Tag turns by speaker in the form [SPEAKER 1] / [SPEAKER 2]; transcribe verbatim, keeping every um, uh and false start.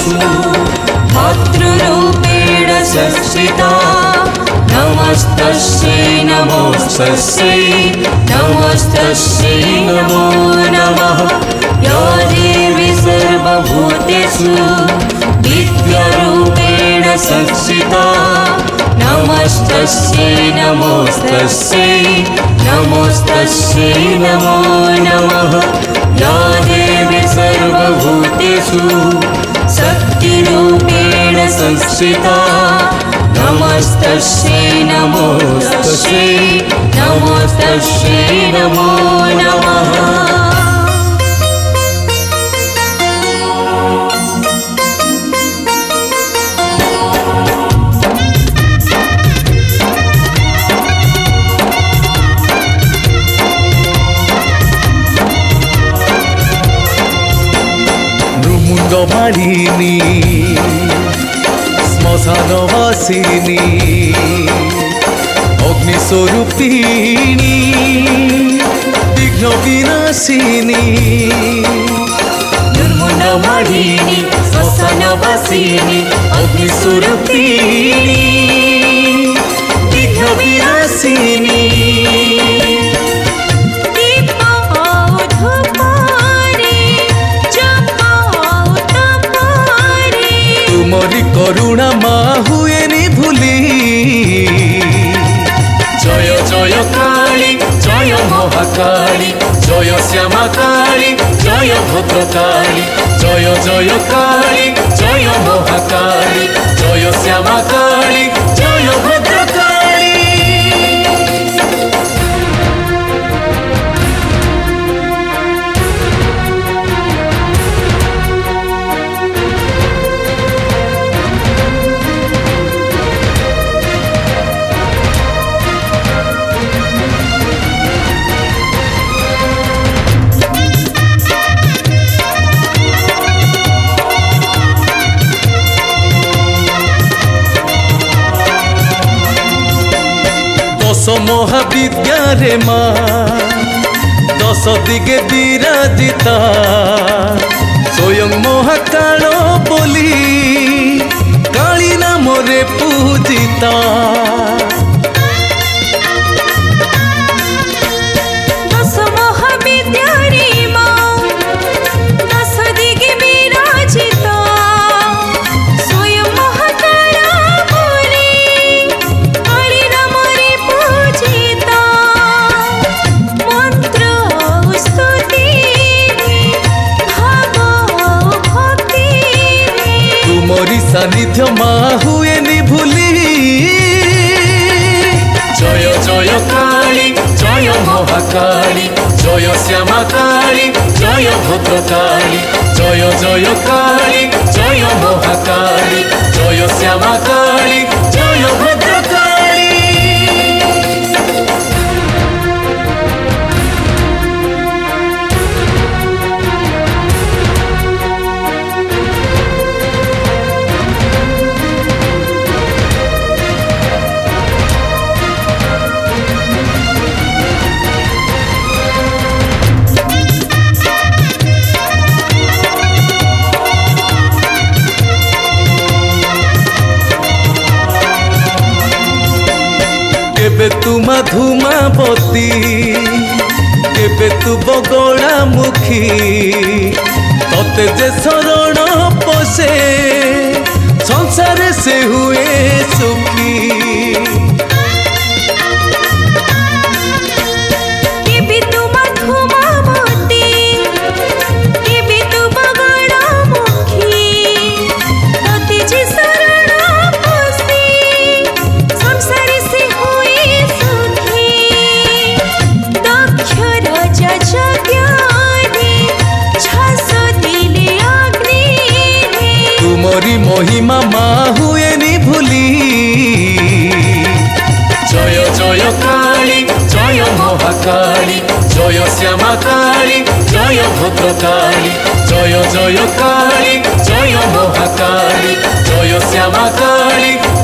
[SPEAKER 1] भूतेषु मातृरूपेण संस्थिता नमस्तस्यै नमोस्तस्यै नमस्तस्यै नमो नमः। या देवी सर्वभूतेषु विद्यारूपेण संस्थिता नमस्तस्यै नमोस्तस्यै नमोस्तस्यै नमो नमः। या देवी सर्वभूतेषु शक्तिरूपेण संस्थिता नमस्तस्यै नमोस्तस्यै नमोस्तस्यै नमो नमः।
[SPEAKER 2] मालिनी श्मशानवासिनी अग्निस्वरूपिणी विघ्न विनाशिनी
[SPEAKER 1] दुर्मुण्डमालिनी श्मशानवासिनी अग्निस्वरूपिणी विघ्न विनाशिनी
[SPEAKER 2] तुमरी करुणा माँ हुए नी भूली।
[SPEAKER 1] जय जय काली जय महाकाली जय श्यामा काली जय भद्रकाली जय जय काली जय महाकाली जय श्यामा काली जय भद्रकाली।
[SPEAKER 2] दश महाविद्या रे माँ दश दिगे विराजिता स्वयं महाकाल बोली काली नाम रे पूजिता। मोरी सानिध्य माँ हुए नी भूली।
[SPEAKER 1] जय जय काली जय महाकाली जय श्यामा काली जय भद्रकाली जय जय काली जय महाकाली जय श्यामा काली जय भद्रकाली।
[SPEAKER 2] केबे तू मधुमावती केबे तू बगड़ा मुखी तते जे शरण पसे संसार से हुए सुखी। मोरी महिमा माँ हुए नी भूली।
[SPEAKER 1] जय जय काली जय महाकाली जय श्यामा काली जय भद्रकाली जय जय काली जय महाकाली जय श्यामा काली